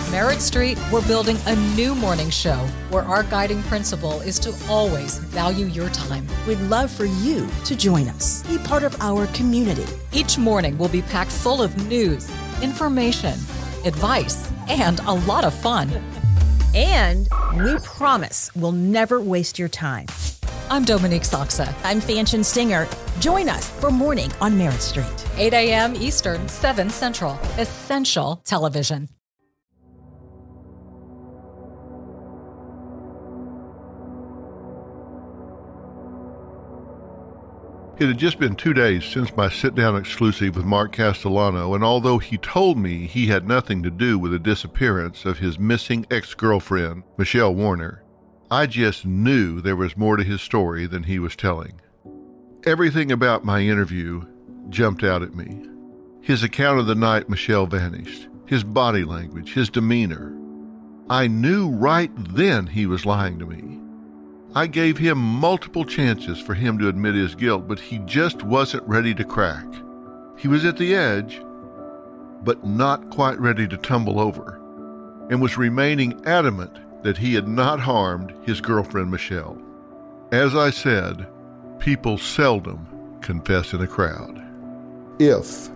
Merritt Street, we're building a new morning show where our guiding principle is to always value your time. We'd love for you to join us. Be part of our community. Each morning will be packed full of news, information, advice, and a lot of fun. And we promise we'll never waste your time. I'm Dominique Soxa. I'm Fanchon Singer. Join us for Morning on Merritt Street. 8 a.m. Eastern, 7 Central. Essential Television. It had just been 2 days since my sit-down exclusive with Mark Castellano, and although he told me he had nothing to do with the disappearance of his missing ex-girlfriend, Michelle Warner, I just knew there was more to his story than he was telling. Everything about my interview jumped out at me. His account of the night Michelle vanished, his body language, his demeanor. I knew right then he was lying to me. I gave him multiple chances for him to admit his guilt, but he just wasn't ready to crack. He was at the edge, but not quite ready to tumble over, and was remaining adamant that he had not harmed his girlfriend Michelle. As I said, people seldom confess in a crowd. If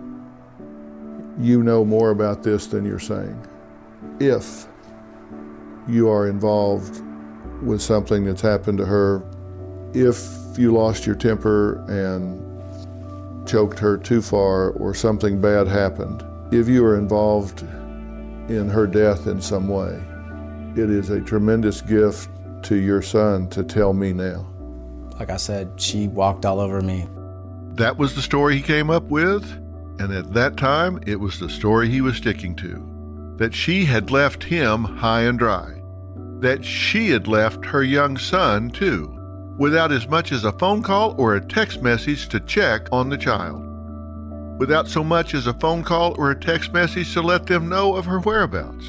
you know more about this than you're saying, if you are involved with something that's happened to her, if you lost your temper and choked her too far or something bad happened, if you are involved in her death in some way, it is a tremendous gift to your son to tell me now. Like I said, she walked all over me. That was the story he came up with, and at that time, it was the story he was sticking to. That she had left him high and dry. That she had left her young son, too, without as much as a phone call or a text message to check on the child. Without so much as a phone call or a text message to let them know of her whereabouts.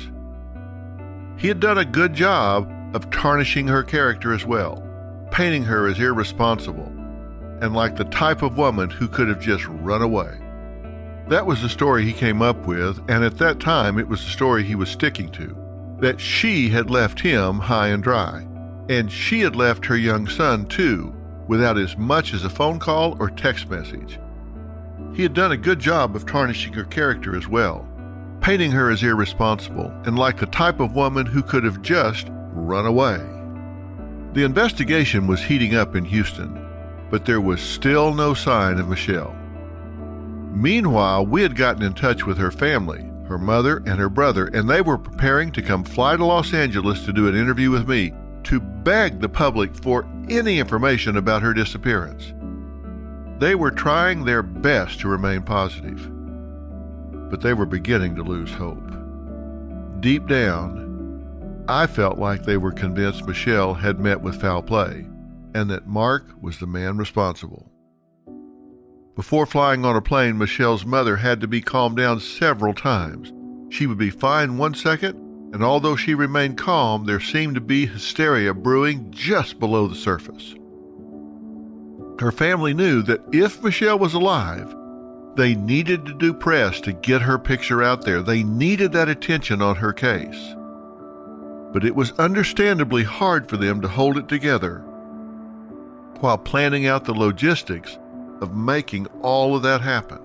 He had done a good job of tarnishing her character as well, painting her as irresponsible, and like the type of woman who could have just run away. That was the story he came up with, and at that time it was the story he was sticking to. That she had left him high and dry, and she had left her young son too, without as much as a phone call or text message. He had done a good job of tarnishing her character as well, painting her as irresponsible and like the type of woman who could have just run away. The investigation was heating up in Houston, but there was still no sign of Michelle. Meanwhile, we had gotten in touch with her family, her mother and her brother, and they were preparing to come fly to Los Angeles to do an interview with me to beg the public for any information about her disappearance. They were trying their best to remain positive, but they were beginning to lose hope. Deep down, I felt like they were convinced Michelle had met with foul play and that Mark was the man responsible. Before flying on a plane, Michelle's mother had to be calmed down several times. She would be fine one second, and although she remained calm, there seemed to be hysteria brewing just below the surface. Her family knew that if Michelle was alive, they needed to do press to get her picture out there. They needed that attention on her case. But it was understandably hard for them to hold it together while planning out the logistics of making all of that happen.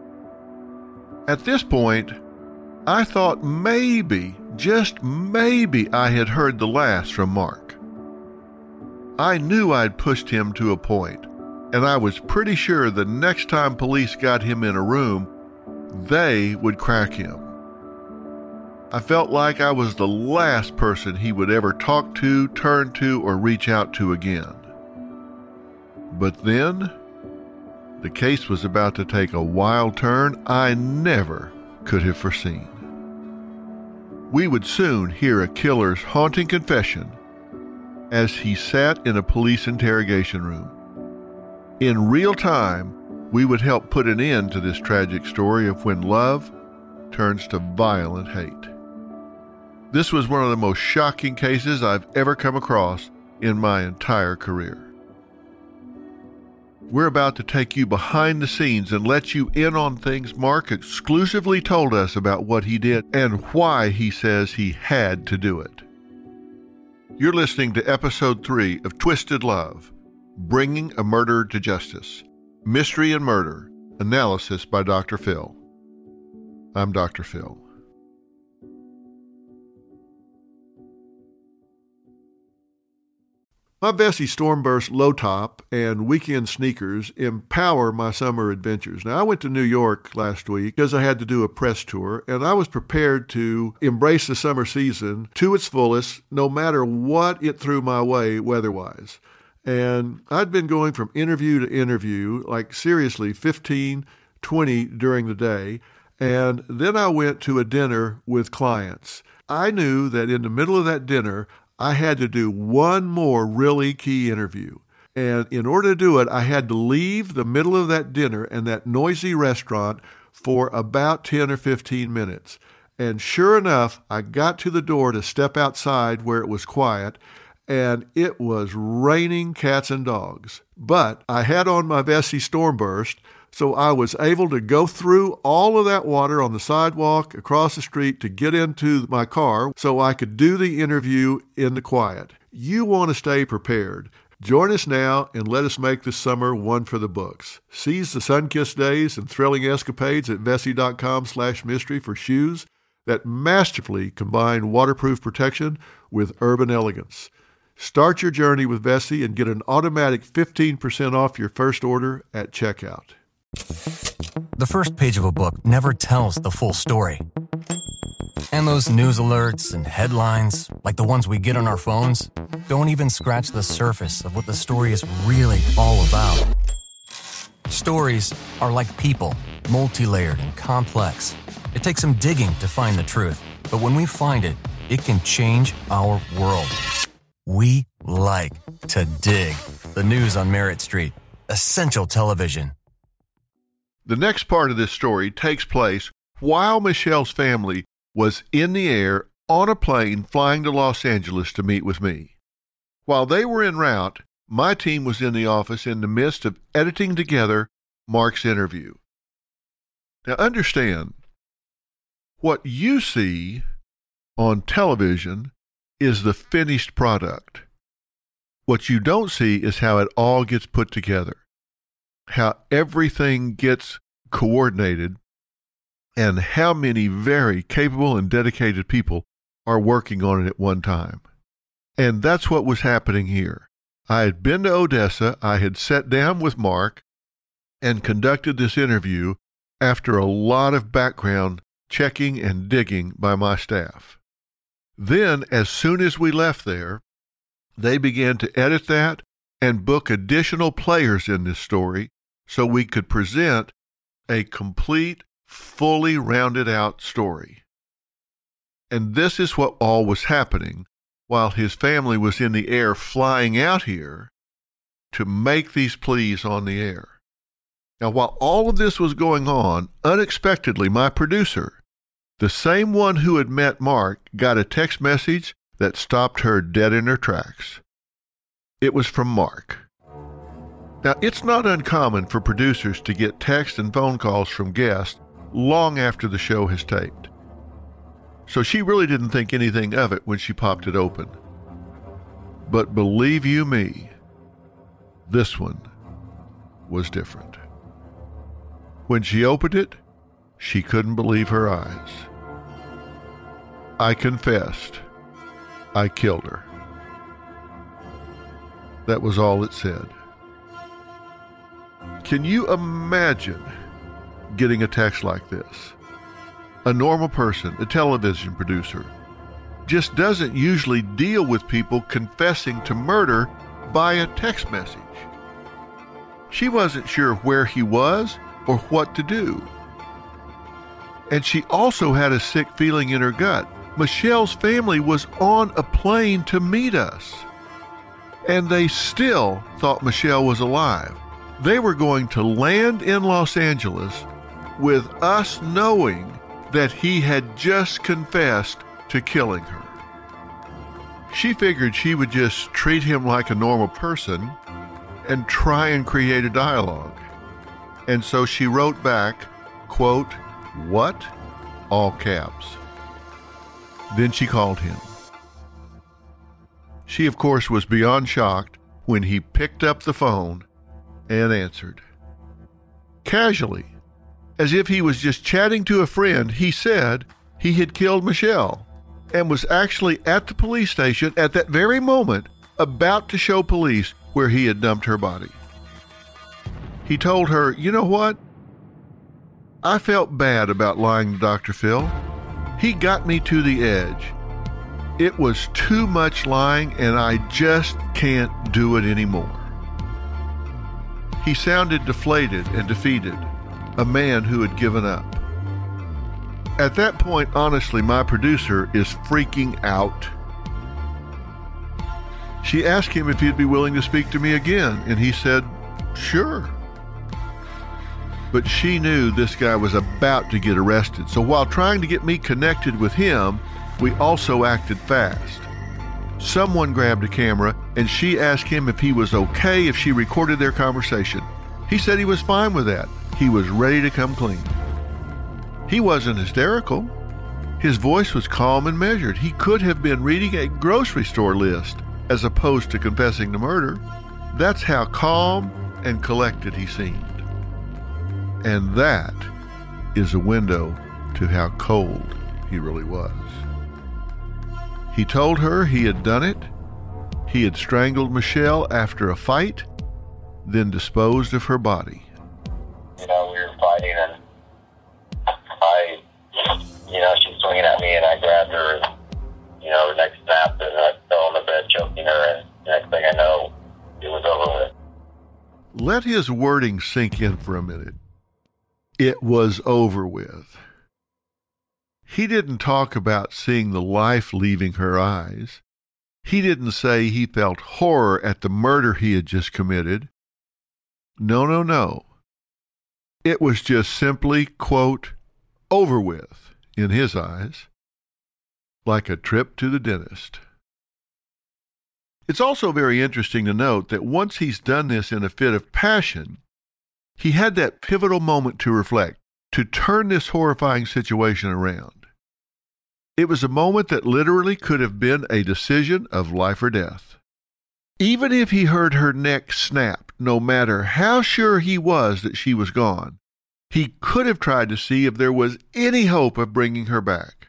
At this point, I thought maybe, just maybe, I had heard the last from Mark. I knew I'd pushed him to a point, and I was pretty sure the next time police got him in a room, they would crack him. I felt like I was the last person he would ever talk to, turn to, or reach out to again. But then, the case was about to take a wild turn I never could have foreseen. We would soon hear a killer's haunting confession as he sat in a police interrogation room. In real time, we would help put an end to this tragic story of when love turns to violent hate. This was one of the most shocking cases I've ever come across in my entire career. We're about to take you behind the scenes and let you in on things Mark exclusively told us about what he did and why he says he had to do it. You're listening to Episode 3 of Twisted Love, Bringing a Murderer to Justice, Mystery and Murder, Analysis by Dr. Phil. I'm Dr. Phil. My Vessi Stormburst low top and weekend sneakers empower my summer adventures. Now, I went to New York last week because I had to do a press tour, and I was prepared to embrace the summer season to its fullest, no matter what it threw my way weather-wise. And I'd been going from interview to interview, like seriously 15, 20 during the day, and then I went to a dinner with clients. I knew that in the middle of that dinner, I had to do one more really key interview. And in order to do it, I had to leave the middle of that dinner and that noisy restaurant for about 10 or 15 minutes. And sure enough, I got to the door to step outside where it was quiet, and it was raining cats and dogs. But I had on my Vessi Stormburst, so I was able to go through all of that water on the sidewalk across the street to get into my car so I could do the interview in the quiet. You want to stay prepared. Join us now and let us make this summer one for the books. Seize the sun-kissed days and thrilling escapades at Vessi.com/mystery for shoes that masterfully combine waterproof protection with urban elegance. Start your journey with Vessi and get an automatic 15% off your first order at checkout. The first page of a book never tells the full story. And those news alerts and headlines, like the ones we get on our phones, don't even scratch the surface of what the story is really all about. Stories are like people, multi-layered and complex. It takes some digging to find the truth, but when we find it, it can change our world. We like to dig. The news on Merritt Street. Essential television. The next part of this story takes place while Michelle's family was in the air on a plane flying to Los Angeles to meet with me. While they were en route, my team was in the office in the midst of editing together Mark's interview. Now understand, what you see on television is the finished product. What you don't see is how it all gets put together, how everything gets coordinated, and how many very capable and dedicated people are working on it at one time. And that's what was happening here. I had been to Odessa, I had sat down with Mark, and conducted this interview after a lot of background checking and digging by my staff. Then, as soon as we left there, they began to edit that and book additional players in this story so we could present a complete, fully rounded out story. And this is what all was happening while his family was in the air flying out here to make these pleas on the air. Now, while all of this was going on, unexpectedly, my producer, the same one who had met Mark, got a text message that stopped her dead in her tracks. It was from Mark. Now, it's not uncommon for producers to get text and phone calls from guests long after the show has taped. So she really didn't think anything of it when she popped it open. But believe you me, this one was different. When she opened it, she couldn't believe her eyes. I confessed. I killed her. That was all it said. Can you imagine getting a text like this? A normal person, a television producer, just doesn't usually deal with people confessing to murder by a text message. She wasn't sure where he was or what to do. And she also had a sick feeling in her gut. Michelle's family was on a plane to meet us. And they still thought Michelle was alive. They were going to land in Los Angeles with us knowing that he had just confessed to killing her. She figured she would just treat him like a normal person and try and create a dialogue. And so she wrote back, quote, "What?" all caps. Then she called him. She, of course, was beyond shocked when he picked up the phone and answered. Casually, as if he was just chatting to a friend, he said he had killed Michelle and was actually at the police station at that very moment about to show police where he had dumped her body. He told her, "You know what? I felt bad about lying to Dr. Phil. He got me to the edge. It was too much lying, and I just can't do it anymore." He sounded deflated and defeated, a man who had given up. At that point, honestly, my producer is freaking out. She asked him if he'd be willing to speak to me again, and he said, "Sure." But she knew this guy was about to get arrested, so while trying to get me connected with him, we also acted fast. Someone grabbed a camera, and she asked him if he was okay if she recorded their conversation. He said he was fine with that. He was ready to come clean. He wasn't hysterical. His voice was calm and measured. He could have been reading a grocery store list as opposed to confessing to murder. That's how calm and collected he seemed. And that is a window to how cold he really was. He told her he had done it. He had strangled Michelle after a fight, then disposed of her body. We were fighting, and she's swinging at me, and I grabbed her, and, her neck snapped, and I fell on the bed choking her, and next thing I know, it was over with. Let his wording sink in for a minute. It was over with. He didn't talk about seeing the life leaving her eyes. He didn't say he felt horror at the murder he had just committed. No. It was just simply, quote, over with, in his eyes, like a trip to the dentist. It's also very interesting to note that once he's done this in a fit of passion, he had that pivotal moment to reflect, to turn this horrifying situation around. It was a moment that literally could have been a decision of life or death. Even if he heard her neck snap, no matter how sure he was that she was gone, he could have tried to see if there was any hope of bringing her back.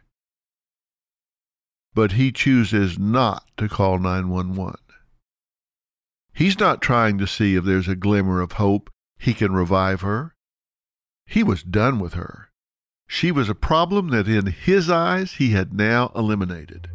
But he chooses not to call 911. He's not trying to see if there's a glimmer of hope he can revive her. He was done with her. She was a problem that in his eyes he had now eliminated.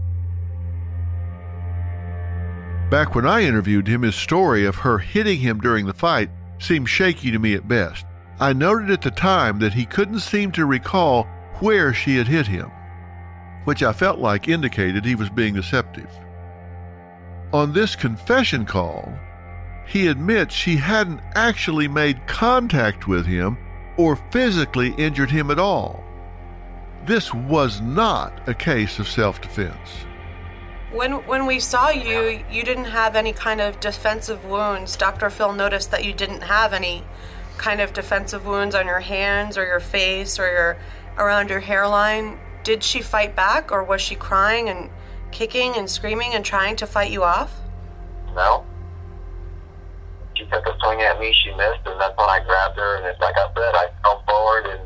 Back when I interviewed him, his story of her hitting him during the fight seemed shaky to me at best. I noted at the time that he couldn't seem to recall where she had hit him, which I felt like indicated he was being deceptive. On this confession call, he admits she hadn't actually made contact with him or physically injured him at all. This was not a case of self-defense. When we saw you, you didn't have any kind of defensive wounds. Dr. Phil noticed that you didn't have any kind of defensive wounds on your hands or your face or around your hairline. Did she fight back, or was she crying and kicking and screaming and trying to fight you off? No. She took a swing at me, she missed, and that's when I grabbed her, and it's like I said, I fell forward, and,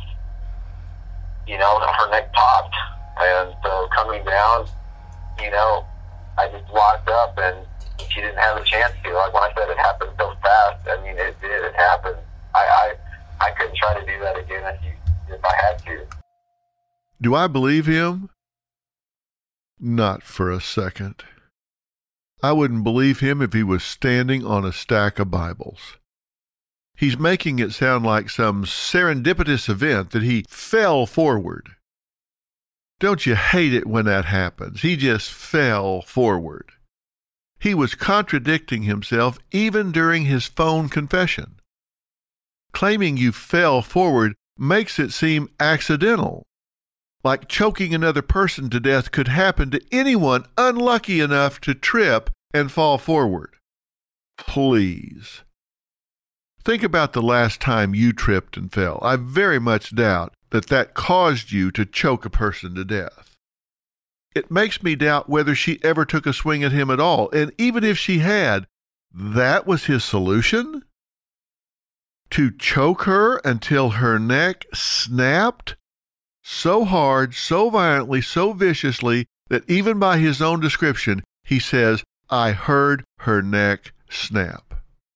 her neck popped. And so coming down, I just walked up, and she didn't have a chance to. Like when I said it happened so fast, it did, it happened. I couldn't try to do that again if I had to. Do I believe him? Not for a second. I wouldn't believe him if he was standing on a stack of Bibles. He's making it sound like some serendipitous event that he fell forward. Don't you hate it when that happens? He just fell forward. He was contradicting himself even during his phone confession. Claiming you fell forward makes it seem accidental, like choking another person to death could happen to anyone unlucky enough to trip and fall forward. please. Think about the last time you tripped and fell. I very much doubt that caused you to choke a person to death. It makes me doubt whether she ever took a swing at him at all. And even if she had, that was his solution? To choke her until her neck snapped so hard, so violently, so viciously that even by his own description, he says, I heard her neck snap.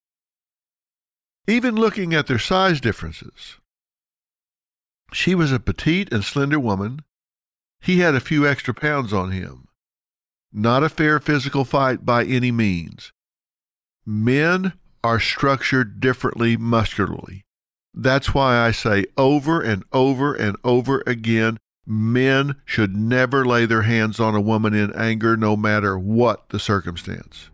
Even looking at their size differences, she was a petite and slender woman. He had a few extra pounds on him. Not a fair physical fight by any means. Men are structured differently muscularly. That's why I say over and over and over again, men should never lay their hands on a woman in anger, no matter what the circumstance.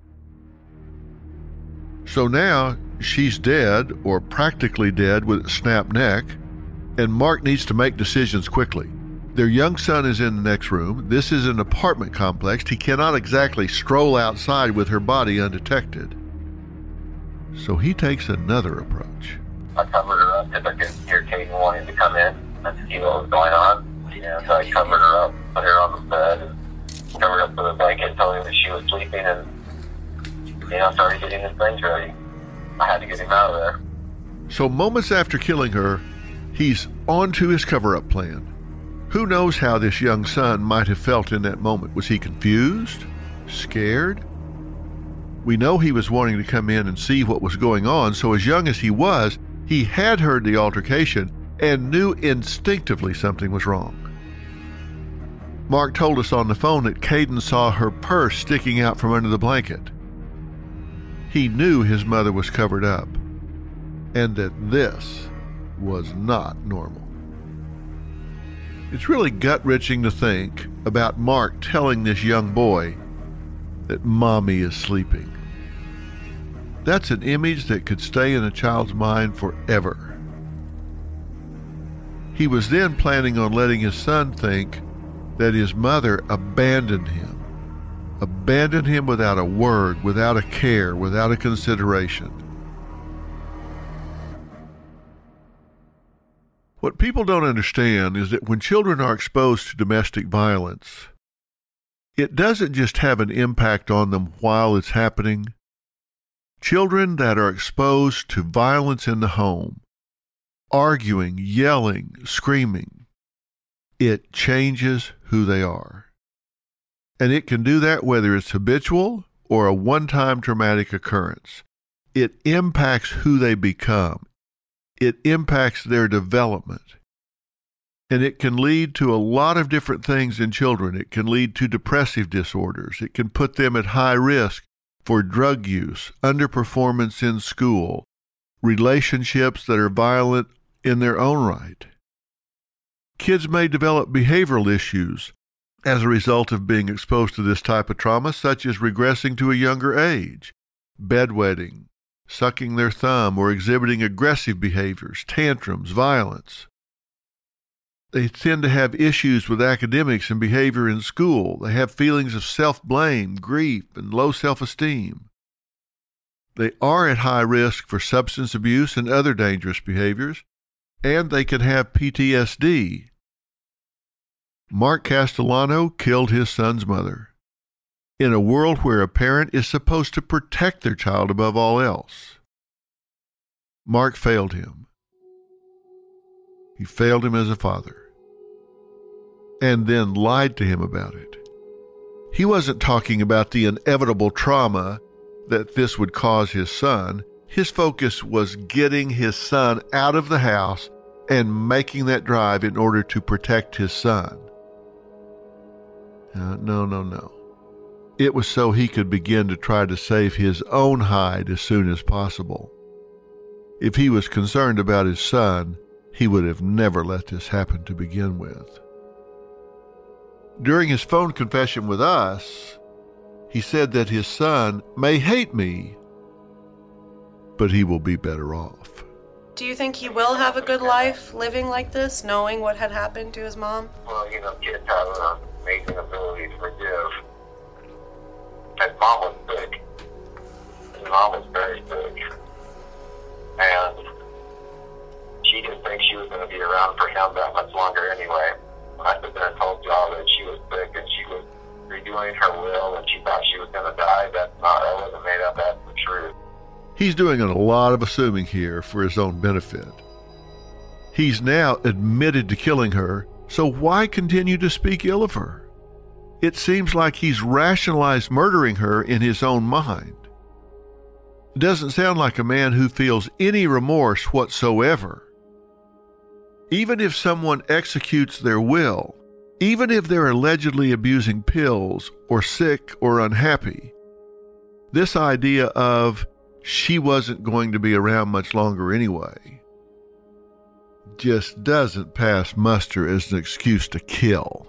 So now she's dead, or practically dead, with a snapped neck, and Mark needs to make decisions quickly. Their young son is in the next room. This is an apartment complex. He cannot exactly stroll outside with her body undetected. So he takes another approach. I covered her up because I could hear Kaden wanting to come in and see what was going on. So I covered her up, put her on the bed, and covered her up with a blanket, told him that she was sleeping, and started getting his things ready. I had to get him out of there. So moments after killing her, he's on to his cover-up plan. Who knows how this young son might have felt in that moment? Was he confused? Scared? We know he was wanting to come in and see what was going on, so as young as he was, he had heard the altercation and knew instinctively something was wrong. Mark told us on the phone that Kaden saw her purse sticking out from under the blanket. He knew his mother was covered up, and that this was not normal. It's really gut-wrenching to think about Mark telling this young boy that mommy is sleeping. That's an image that could stay in a child's mind forever. He was then planning on letting his son think that his mother abandoned him without a word, without a care, without a consideration. What people don't understand is that when children are exposed to domestic violence, it doesn't just have an impact on them while it's happening. Children that are exposed to violence in the home, arguing, yelling, screaming, it changes who they are. And it can do that whether it's habitual or a one-time traumatic occurrence. It impacts who they become. It impacts their development. And it can lead to a lot of different things in children. It can lead to depressive disorders. It can put them at high risk for drug use, underperformance in school, relationships that are violent in their own right. Kids may develop behavioral issues as a result of being exposed to this type of trauma, such as regressing to a younger age, bedwetting, sucking their thumb, or exhibiting aggressive behaviors, tantrums, violence. They tend to have issues with academics and behavior in school. They have feelings of self-blame, grief, and low self-esteem. They are at high risk for substance abuse and other dangerous behaviors, and they can have PTSD. Mark Castellano killed his son's mother in a world where a parent is supposed to protect their child above all else. Mark failed him. He failed him as a father, and then lied to him about it. He wasn't talking about the inevitable trauma that this would cause his son. His focus was getting his son out of the house and making that drive in order to protect his son. No. It was so he could begin to try to save his own hide as soon as possible. If he was concerned about his son, he would have never let this happen to begin with. During his phone confession with us, he said that his son may hate me, but he will be better off. Do you think he will have a good life living like this, knowing what had happened to his mom? Well, kids have an amazing ability to forgive. And mom was sick. And mom was very doing her will and she thought she was going to die, that wasn't made up. That's the truth. He's doing a lot of assuming here for his own benefit. He's now admitted to killing her, so why continue to speak ill of her? It seems like he's rationalized murdering her in his own mind. It doesn't sound like a man who feels any remorse whatsoever. Even if someone executes their will, even if they're allegedly abusing pills or sick or unhappy, this idea of she wasn't going to be around much longer anyway just doesn't pass muster as an excuse to kill.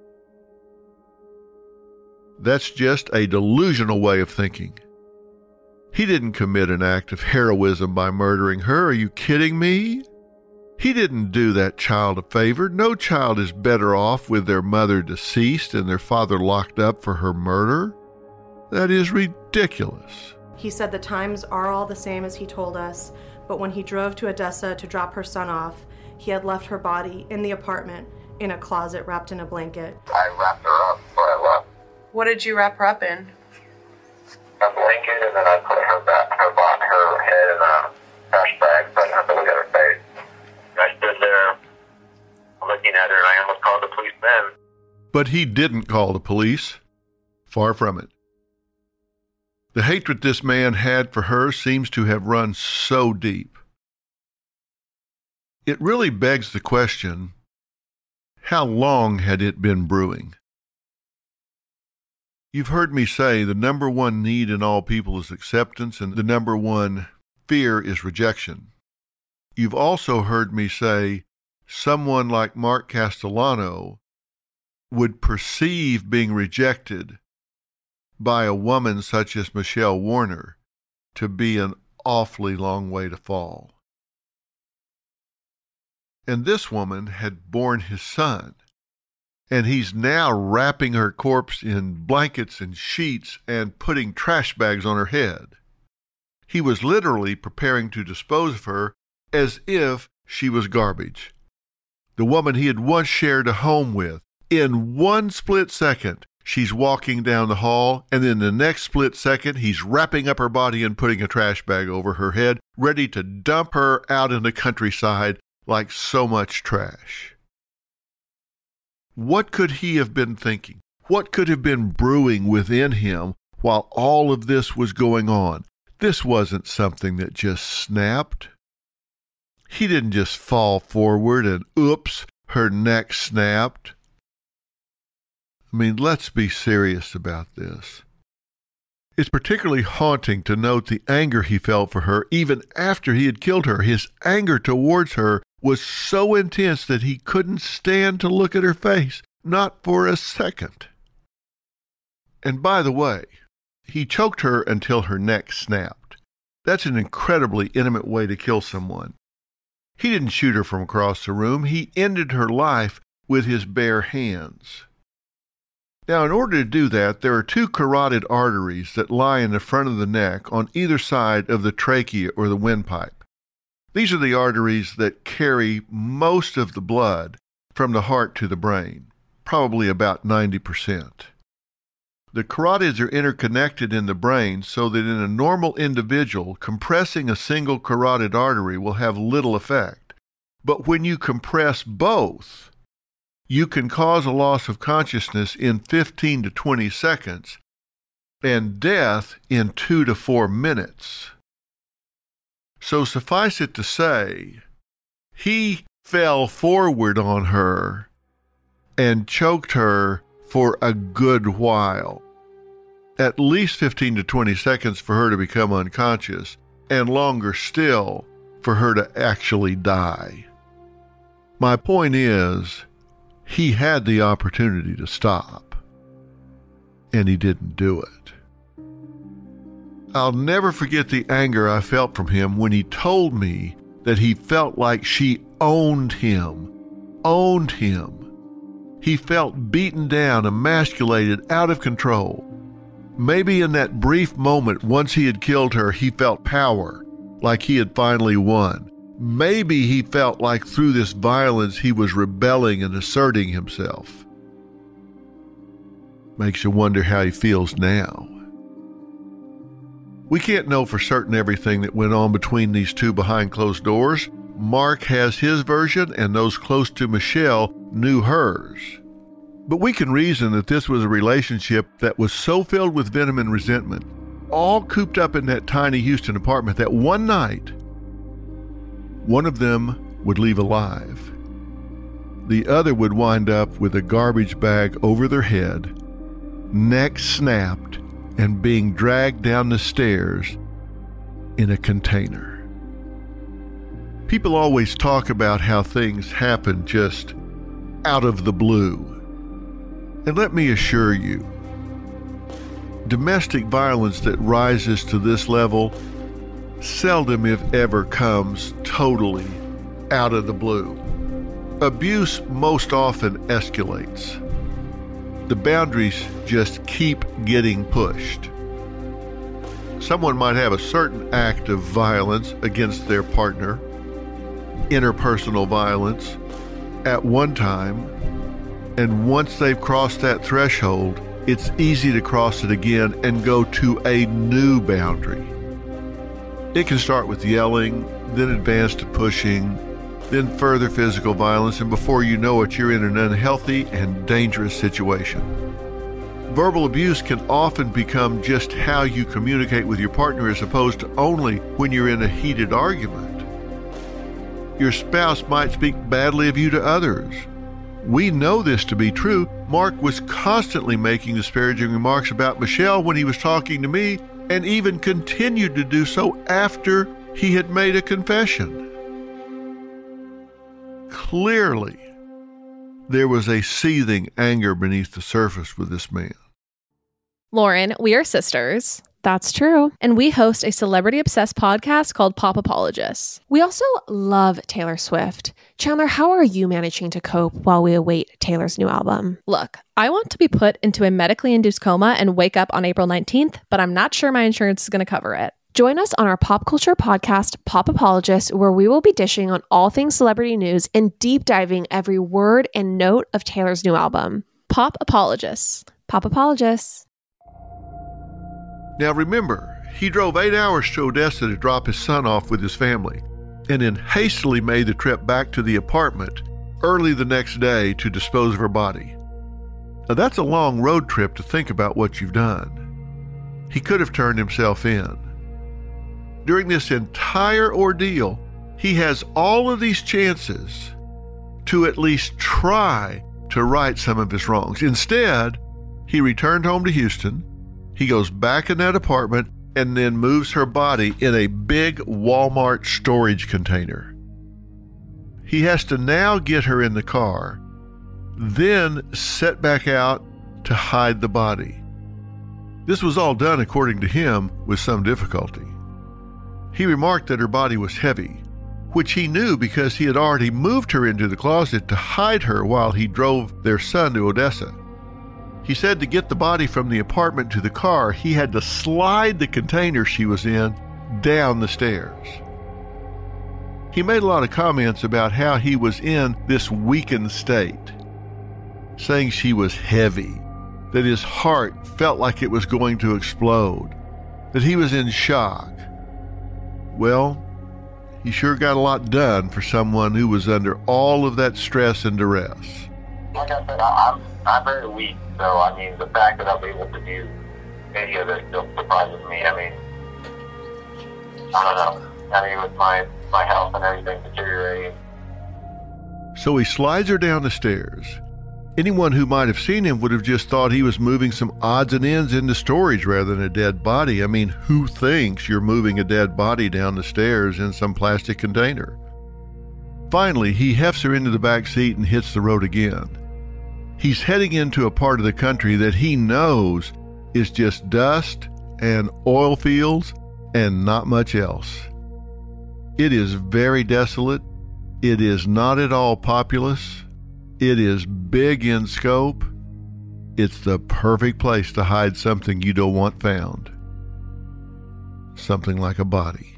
That's just a delusional way of thinking. He didn't commit an act of heroism by murdering her. Are you kidding me? He didn't do that child a favor. No child is better off with their mother deceased and their father locked up for her murder. That is ridiculous. He said the times are all the same as he told us, but when he drove to Odessa to drop her son off, he had left her body in the apartment in a closet wrapped in a blanket. I wrapped her up before I left. What did you wrap her up in? A blanket, and then I put her head in a trash bag so I didn't have to look at her face. And I stood there looking at her, and I almost called the police then. But he didn't call the police. Far from it. The hatred this man had for her seems to have run so deep. It really begs the question, how long had it been brewing? You've heard me say the number one need in all people is acceptance, and the number one fear is rejection. You've also heard me say someone like Mark Castellano would perceive being rejected by a woman such as Michelle Warner to be an awfully long way to fall. And this woman had borne his son, and he's now wrapping her corpse in blankets and sheets and putting trash bags on her head. He was literally preparing to dispose of her as if she was garbage. The woman he had once shared a home with. In one split second, she's walking down the hall, and in the next split second, he's wrapping up her body and putting a trash bag over her head, ready to dump her out in the countryside like so much trash. What could he have been thinking? What could have been brewing within him while all of this was going on? This wasn't something that just snapped. He didn't just fall forward and oops, her neck snapped. I mean, let's be serious about this. It's particularly haunting to note the anger he felt for her even after he had killed her. His anger towards her was so intense that he couldn't stand to look at her face, not for a second. And by the way, he choked her until her neck snapped. That's an incredibly intimate way to kill someone. He didn't shoot her from across the room. He ended her life with his bare hands. Now, in order to do that, there are two carotid arteries that lie in the front of the neck on either side of the trachea or the windpipe. These are the arteries that carry most of the blood from the heart to the brain, probably about 90%. The carotids are interconnected in the brain so that in a normal individual, compressing a single carotid artery will have little effect. But when you compress both, you can cause a loss of consciousness in 15 to 20 seconds and death in 2 to 4 minutes. So suffice it to say, he fell forward on her and choked her for a good while. At least 15 to 20 seconds for her to become unconscious, and longer still for her to actually die. My point is, he had the opportunity to stop, and he didn't do it. I'll never forget the anger I felt from him when he told me that he felt like she owned him. He felt beaten down, emasculated, out of control. Maybe in that brief moment, once he had killed her, he felt power, like he had finally won. Maybe he felt like through this violence he was rebelling and asserting himself. Makes you wonder how he feels now. We can't know for certain everything that went on between these two behind closed doors. Mark has his version, and those close to Michelle knew hers. But we can reason that this was a relationship that was so filled with venom and resentment, all cooped up in that tiny Houston apartment, that one night, one of them would leave alive. The other would wind up with a garbage bag over their head, neck snapped, and being dragged down the stairs in a container. People always talk about how things happen just out of the blue. And let me assure you, domestic violence that rises to this level seldom, if ever, comes totally out of the blue. Abuse most often escalates. The boundaries just keep getting pushed. Someone might have a certain act of violence against their partner, interpersonal violence, at one time, and once they've crossed that threshold, it's easy to cross it again and go to a new boundary. It can start with yelling, then advance to pushing, then further physical violence, and before you know it, you're in an unhealthy and dangerous situation. Verbal abuse can often become just how you communicate with your partner as opposed to only when you're in a heated argument. Your spouse might speak badly of you to others. We know this to be true. Mark was constantly making disparaging remarks about Michelle when he was talking to me, and even continued to do so after he had made a confession. Clearly, there was a seething anger beneath the surface with this man. Lauren, we are sisters. That's true. And we host a celebrity-obsessed podcast called Pop Apologists. We also love Taylor Swift. Chandler, how are you managing to cope while we await Taylor's new album? Look, I want to be put into a medically induced coma and wake up on April 19th, but I'm not sure my insurance is going to cover it. Join us on our pop culture podcast, Pop Apologists, where we will be dishing on all things celebrity news and deep diving every word and note of Taylor's new album. Pop Apologists. Pop Apologists. Now remember, he drove 8 hours to Odessa to drop his son off with his family, and then hastily made the trip back to the apartment early the next day to dispose of her body. Now that's a long road trip to think about what you've done. He could have turned himself in. During this entire ordeal, he has all of these chances to at least try to right some of his wrongs. Instead, he returned home to Houston. He goes back in that apartment and then moves her body in a big Walmart storage container. He has to now get her in the car, then set back out to hide the body. This was all done, according to him, with some difficulty. He remarked that her body was heavy, which he knew because he had already moved her into the closet to hide her while he drove their son to Odessa. He said to get the body from the apartment to the car, he had to slide the container she was in down the stairs. He made a lot of comments about how he was in this weakened state, saying she was heavy, that his heart felt like it was going to explode, that he was in shock. Well, he sure got a lot done for someone who was under all of that stress and duress. Like I said, I'm very weak, so I mean, the fact that I'm able to do any of it still surprises me. I mean, I don't know. I mean, with my health and everything deteriorating. So he slides her down the stairs. Anyone who might have seen him would have just thought he was moving some odds and ends into storage rather than a dead body. I mean, who thinks you're moving a dead body down the stairs in some plastic container? Finally, he hefts her into the back seat and hits the road again. He's heading into a part of the country that he knows is just dust and oil fields and not much else. It is very desolate. It is not at all populous. It is big in scope. It's the perfect place to hide something you don't want found. Something like a body.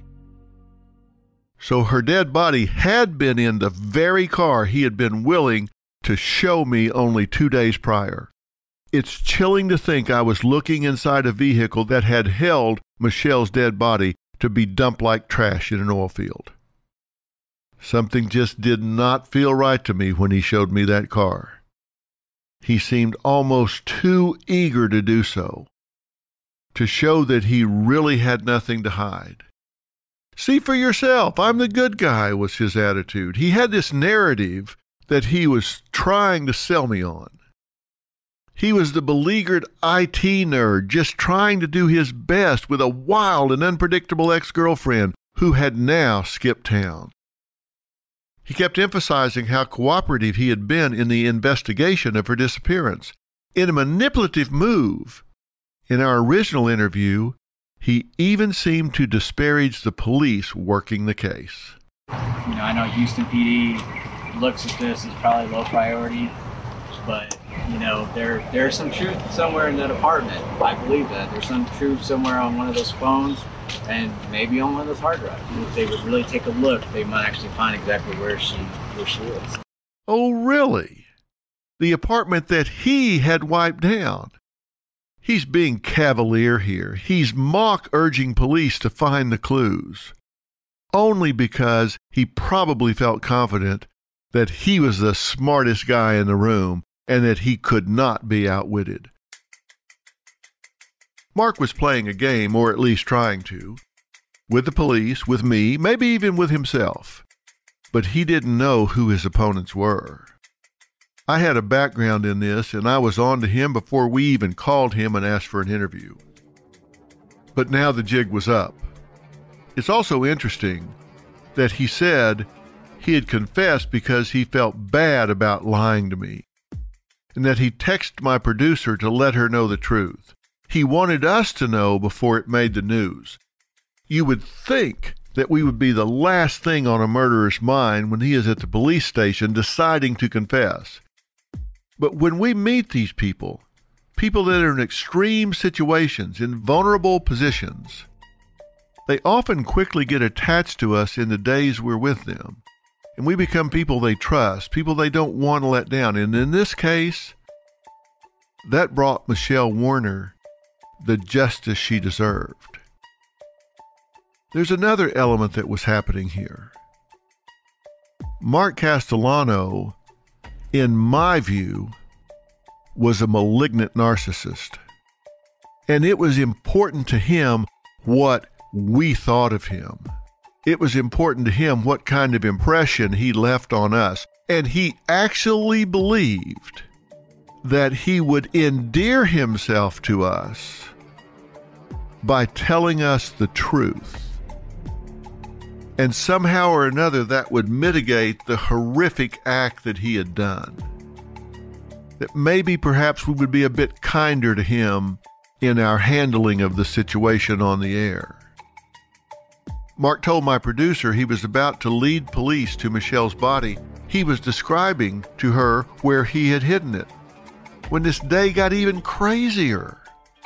So her dead body had been in the very car he had been willing to show me only 2 days prior. It's chilling to think I was looking inside a vehicle that had held Michelle's dead body to be dumped like trash in an oil field. Something just did not feel right to me when he showed me that car. He seemed almost too eager to do so, to show that he really had nothing to hide. See for yourself, I'm the good guy, was his attitude. He had this narrative that he was trying to sell me on. He was the beleaguered IT nerd just trying to do his best with a wild and unpredictable ex-girlfriend who had now skipped town. He kept emphasizing how cooperative he had been in the investigation of her disappearance. In a manipulative move, in our original interview, he even seemed to disparage the police working the case. I know Houston PD looks at this as probably low priority, but there's some truth somewhere in that apartment. I believe that. There's some truth somewhere on one of those phones and maybe on one of those hard drives. If they would really take a look, they might actually find exactly where she is. Oh, really? The apartment that he had wiped down. He's being cavalier here. He's mock urging police to find the clues, only because he probably felt confident that he was the smartest guy in the room and that he could not be outwitted. Mark was playing a game, or at least trying to, with the police, with me, maybe even with himself. But he didn't know who his opponents were. I had a background in this, and I was on to him before we even called him and asked for an interview. But now the jig was up. It's also interesting that he said he had confessed because he felt bad about lying to me, and that he texted my producer to let her know the truth. He wanted us to know before it made the news. You would think that we would be the last thing on a murderer's mind when he is at the police station deciding to confess. But when we meet these people that are in extreme situations, in vulnerable positions, they often quickly get attached to us in the days we're with them. And we become people they trust, people they don't want to let down. And in this case, that brought Michelle Warner the justice she deserved. There's another element that was happening here. Mark Castellano, in my view, was a malignant narcissist. And it was important to him what we thought of him. It was important to him what kind of impression he left on us. And he actually believed that he would endear himself to us by telling us the truth. And somehow or another that would mitigate the horrific act that he had done. That maybe perhaps we would be a bit kinder to him in our handling of the situation on the air. Mark told my producer he was about to lead police to Michelle's body. He was describing to her where he had hidden it, when this day got even crazier.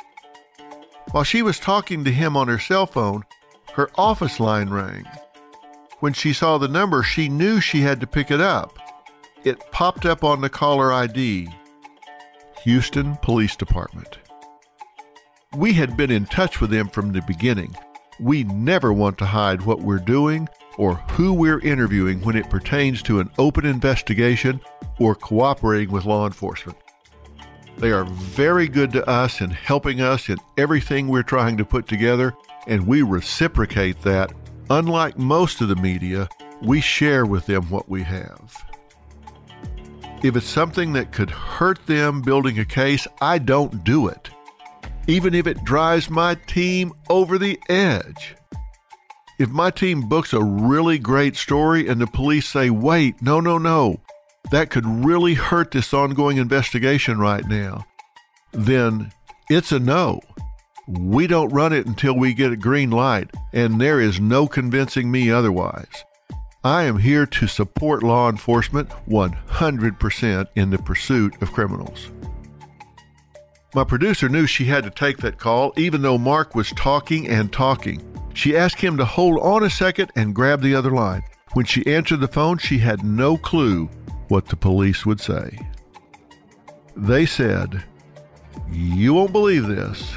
While she was talking to him on her cell phone, her office line rang. When she saw the number, she knew she had to pick it up. It popped up on the caller ID, Houston Police Department. We had been in touch with them from the beginning. We never want to hide what we're doing or who we're interviewing when it pertains to an open investigation or cooperating with law enforcement. They are very good to us in helping us in everything we're trying to put together, and we reciprocate that. Unlike most of the media, we share with them what we have. If it's something that could hurt them building a case, I don't do it, even if it drives my team over the edge. If my team books a really great story and the police say, wait, no, that could really hurt this ongoing investigation right now, then it's a no. We don't run it until we get a green light, and there is no convincing me otherwise. I am here to support law enforcement 100% in the pursuit of criminals. My producer knew she had to take that call, even though Mark was talking and talking. She asked him to hold on a second and grab the other line. When she answered the phone, she had no clue what the police would say. They said, You won't believe this.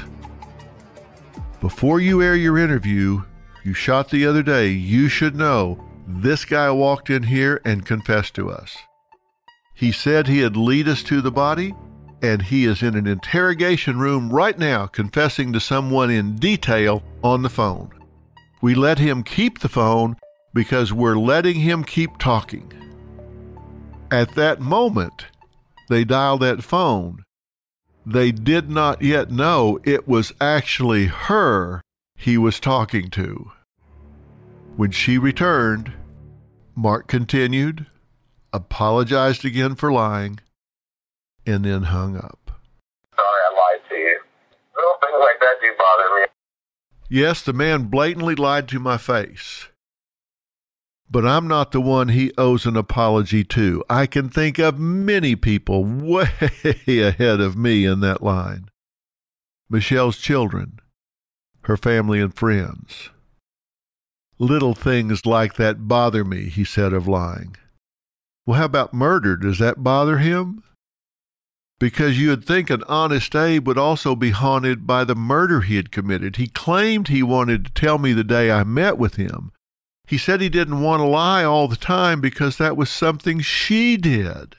Before you air your interview you shot the other day, you should know this guy walked in here and confessed to us. He said he'd lead us to the body, and he is in an interrogation room right now confessing to someone in detail on the phone. We let him keep the phone because we're letting him keep talking. At that moment, they dialed that phone. They did not yet know it was actually her he was talking to. When she returned, Mark continued, apologized again for lying, and then hung up. Sorry I lied to you. Little things like that do bother me. Yes, the man blatantly lied to my face. But I'm not the one he owes an apology to. I can think of many people way ahead of me in that line. Michelle's children, her family and friends. Little things like that bother me, he said of lying. Well, how about murder? Does that bother him? Because you'd think an honest Abe would also be haunted by the murder he had committed. He claimed he wanted to tell me the day I met with him. He said he didn't want to lie all the time because that was something she did.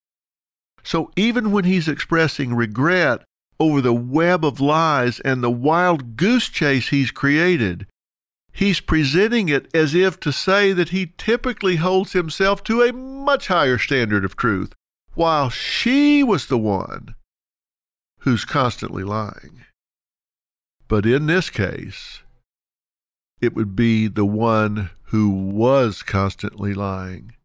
So even when he's expressing regret over the web of lies and the wild goose chase he's created, he's presenting it as if to say that he typically holds himself to a much higher standard of truth, while she was the one who's constantly lying. But in this case, it would be the one who was constantly lying,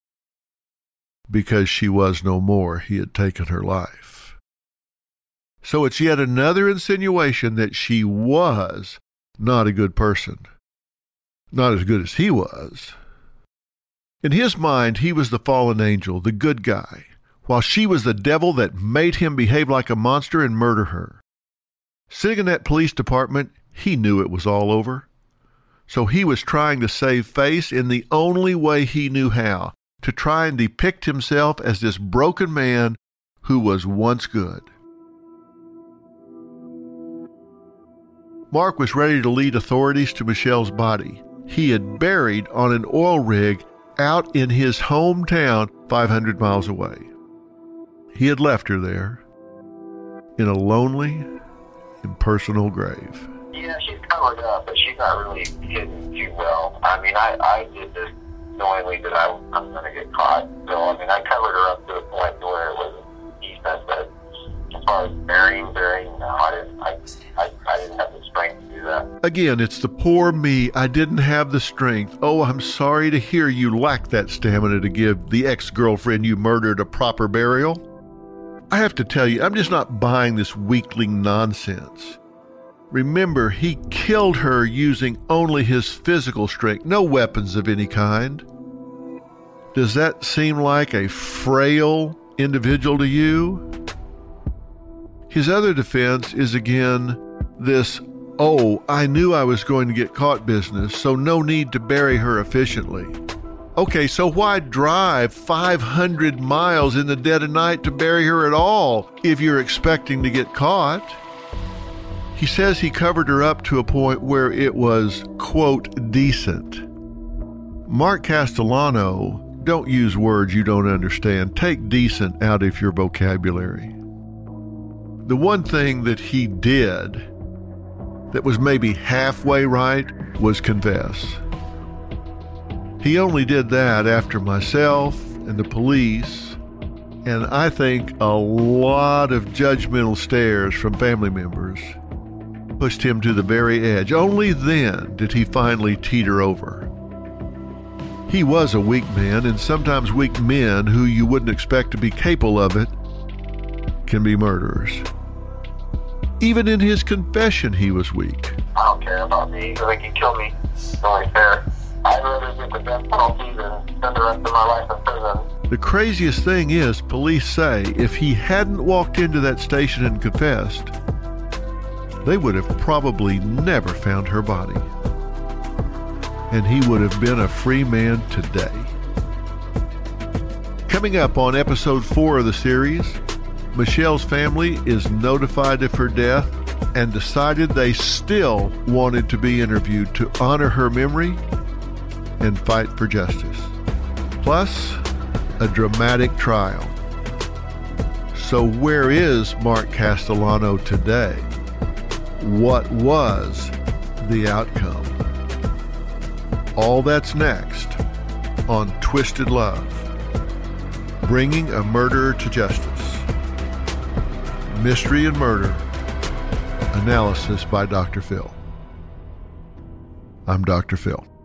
because she was no more. He had taken her life. So it's yet another insinuation that she was not a good person. Not as good as he was. In his mind, he was the fallen angel, the good guy, while she was the devil that made him behave like a monster and murder her. Sitting in that police department, he knew it was all over. So he was trying to save face in the only way he knew how, to try and depict himself as this broken man who was once good. Mark was ready to lead authorities to Michelle's body. He had buried on an oil rig out in his hometown 500 miles away. He had left her there in a lonely, impersonal grave. Yeah, she's covered up, but she's not really hidden too well. I mean, I did this knowingly that I'm going to get caught. So, I mean, I covered her up to a point where it was decent, but as far as burying, no, I didn't have the strength to do that. Again, it's the poor me. I didn't have the strength. Oh, I'm sorry to hear you lack that stamina to give the ex-girlfriend you murdered a proper burial. I have to tell you, I'm just not buying this weakling nonsense. Remember, he killed her using only his physical strength, no weapons of any kind. Does that seem like a frail individual to you? His other defense is again this, oh, I knew I was going to get caught business, so no need to bury her efficiently. Okay, so why drive 500 miles in the dead of night to bury her at all if you're expecting to get caught? He says he covered her up to a point where it was, quote, decent. Mark Castellano, don't use words you don't understand. Take decent out of your vocabulary. The one thing that he did that was maybe halfway right was confess. He only did that after myself and the police, and I think a lot of judgmental stares from family members, pushed him to the very edge. Only then did he finally teeter over. He was a weak man, and sometimes weak men who you wouldn't expect to be capable of it can be murderers. Even in his confession, he was weak. I don't care about me. If they can kill me, it's only fair. I'd rather get the death penalty than spend the rest of my life in prison. The craziest thing is, police say if he hadn't walked into that station and confessed, they would have probably never found her body. And he would have been a free man today. Coming up on episode 4 of the series, Michelle's family is notified of her death and decided they still wanted to be interviewed to honor her memory and fight for justice. Plus, a dramatic trial. So where is Mark Castellano today? What was the outcome? All that's next on Twisted Love, bringing a murderer to justice. Mystery and Murder, analysis by Dr. Phil. I'm Dr. Phil.